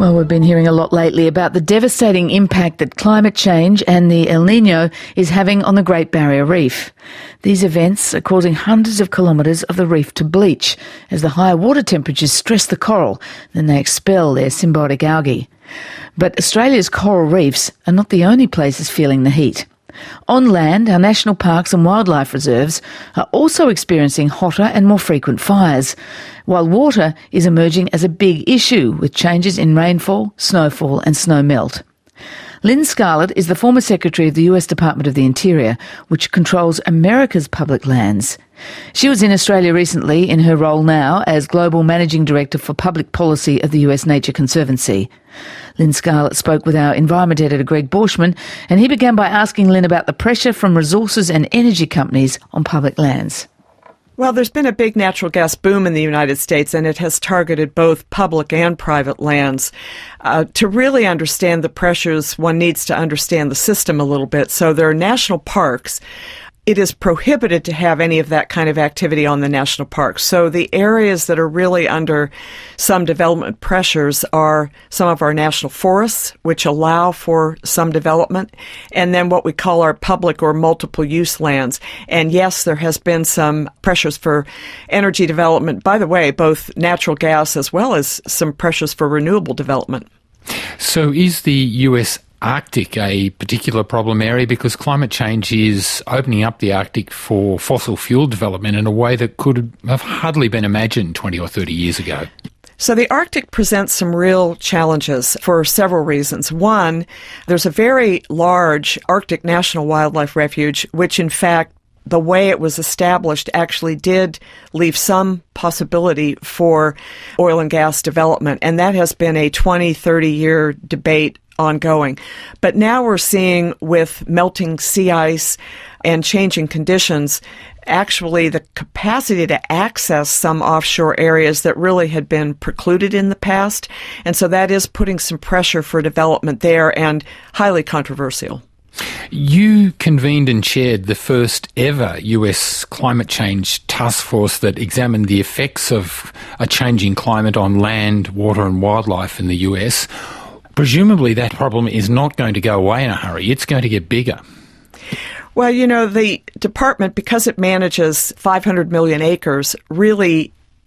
Well, we've been hearing a lot lately about the devastating impact that climate change and the El Niño is having on the Great Barrier Reef. These events are causing hundreds of kilometres of the reef to bleach as the higher water temperatures stress the coral, then they expel their symbiotic algae. But Australia's coral reefs are not the only places feeling the heat. On land, our national parks and wildlife reserves are also experiencing hotter and more frequent fires, while water is emerging as a big issue with changes in rainfall, snowfall and snow melt. Lynn Scarlett is the former Secretary of the US Department of the Interior, which controls America's public lands. She was in Australia recently in her role now as Global Managing Director for Public Policy of the US Nature Conservancy. Lynn Scarlett spoke with our Environment Editor Greg Borschmann, and he began by asking Lynn about the pressure from resources and energy companies on public lands. Well, there's been a big natural gas boom in the United States, and it has targeted both public and private lands. To really understand the pressures, one needs to understand the system a little bit. So there are national parks. It is prohibited to have any of that kind of activity on the national parks. So the areas that are really under some development pressures are some of our national forests, which allow for some development, and then what we call our public or multiple use lands. And yes, there has been some pressures for energy development. By the way, both natural gas as well as some pressures for renewable development. So is the US Arctic a particular problem area, because climate change is opening up the Arctic for fossil fuel development in a way that could have hardly been imagined 20 or 30 years ago? So the Arctic presents some real challenges for several reasons. One, there's a very large Arctic National Wildlife Refuge, which in fact the way it was established actually did leave some possibility for oil and gas development, and that has been a 20, 30-year debate ongoing. But now we're seeing, with melting sea ice and changing conditions, actually the capacity to access some offshore areas that really had been precluded in the past. And so that is putting some pressure for development there, and highly controversial. You convened and chaired the first ever US climate change task force that examined the effects of a changing climate on land, water and wildlife in the US. Presumably that problem is not going to go away in a hurry. It's going to get bigger. Well, you know, the department, because it manages 500 million acres, really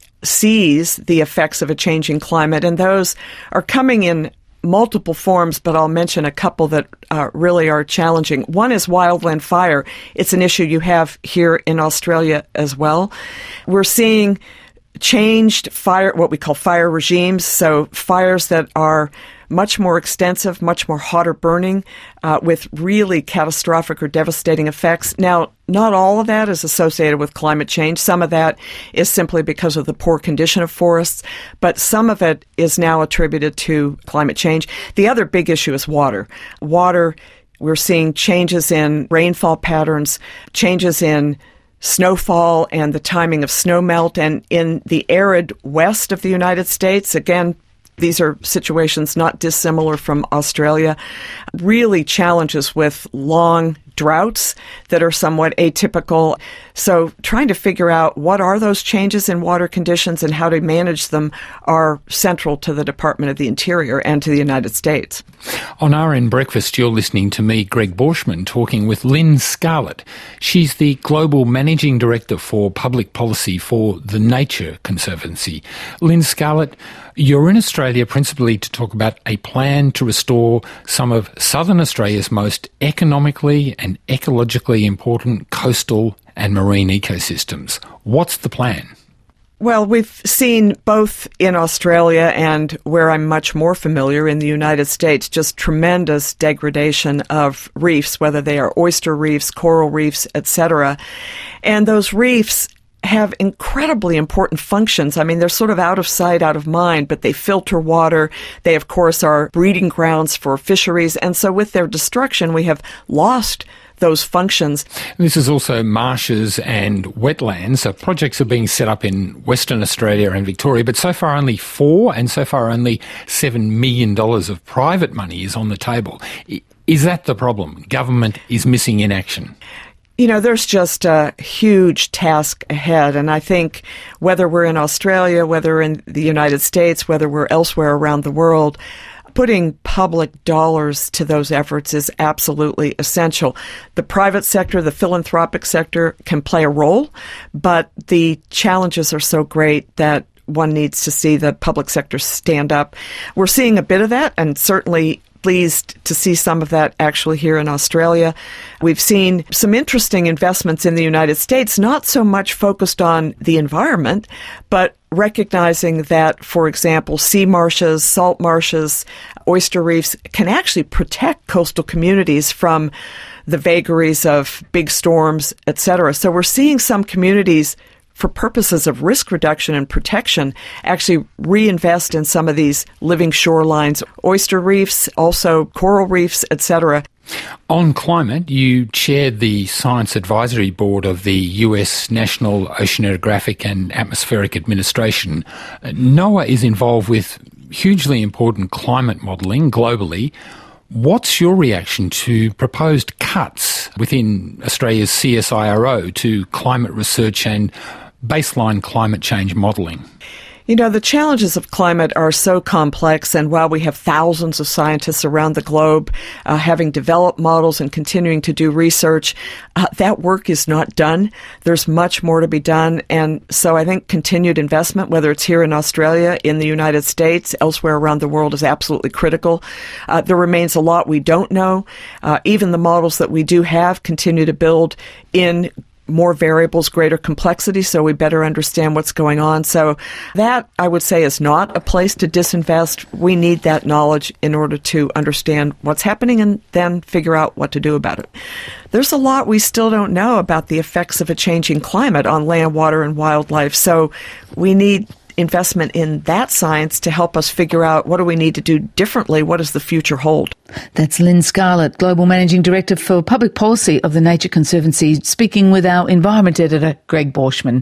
sees the effects of a changing climate, and those are coming in multiple forms, but I'll mention a couple that really are challenging. One is wildland fire. It's an issue you have here in Australia as well. We're seeing changed fire, what we call fire regimes, so fires that are much more extensive, much more hotter burning, with really catastrophic or devastating effects. Now, not all of that is associated with climate change. Some of that is simply because of the poor condition of forests, but some of it is now attributed to climate change. The other big issue is water. Water, we're seeing changes in rainfall patterns, changes in snowfall and the timing of snow melt. And in the arid west of the United States, again, these are situations not dissimilar from Australia, really challenges with long droughts that are somewhat atypical. So trying to figure out what are those changes in water conditions and how to manage them are central to the Department of the Interior and to the United States. On RN Breakfast, you're listening to me, Greg Borschmann, talking with Lynn Scarlett. She's the Global Managing Director for Public Policy for the Nature Conservancy. Lynn Scarlett, you're in Australia principally to talk about a plan to restore some of southern Australia's most economically and ecologically important coastal and marine ecosystems. What's the plan? Well, we've seen both in Australia and where I'm much more familiar in the United States, just tremendous degradation of reefs, whether they are oyster reefs, coral reefs, etc. And those reefs have incredibly important functions. I mean, they're sort of out of sight, out of mind, but they filter water. They, of course, are breeding grounds for fisheries. And so with their destruction, we have lost those functions. This is also marshes and wetlands. So projects are being set up in Western Australia and Victoria, but so far only $4 and so far only $7 million of private money is on the table. Is that the problem? Government is missing in action? You know, there's just a huge task ahead, and I think whether we're in Australia, whether in the United States, whether we're elsewhere around the world, putting public dollars to those efforts is absolutely essential. The private sector, the philanthropic sector can play a role, but the challenges are so great that one needs to see the public sector stand up. We're seeing a bit of that, and certainly pleased to see some of that actually here in Australia. We've seen some interesting investments in the United States, not so much focused on the environment, but recognizing that, for example, sea marshes, salt marshes, oyster reefs can actually protect coastal communities from the vagaries of big storms, etc. So we're seeing some communities, for purposes of risk reduction and protection, actually reinvest in some of these living shorelines, oyster reefs, also coral reefs, etc. On climate, you chaired the Science Advisory Board of the US National Oceanographic and Atmospheric Administration. NOAA is involved with hugely important climate modelling globally. What's your reaction to proposed cuts within Australia's CSIRO to climate research and baseline climate change modelling? You know, the challenges of climate are so complex, and while we have thousands of scientists around the globe having developed models and continuing to do research, that work is not done. There's much more to be done, and so I think continued investment, whether it's here in Australia, in the United States, elsewhere around the world, is absolutely critical. There remains a lot we don't know. Even the models that we do have continue to build in more variables, greater complexity, so we better understand what's going on. So that, I would say, is not a place to disinvest. We need that knowledge in order to understand what's happening and then figure out what to do about it. There's a lot we still don't know about the effects of a changing climate on land, water, and wildlife, so we need investment in that science to help us figure out what do we need to do differently, what does the future hold. That's Lynn Scarlett, Global Managing Director for Public Policy of the Nature Conservancy, speaking with our Environment Editor, Greg Borschmann.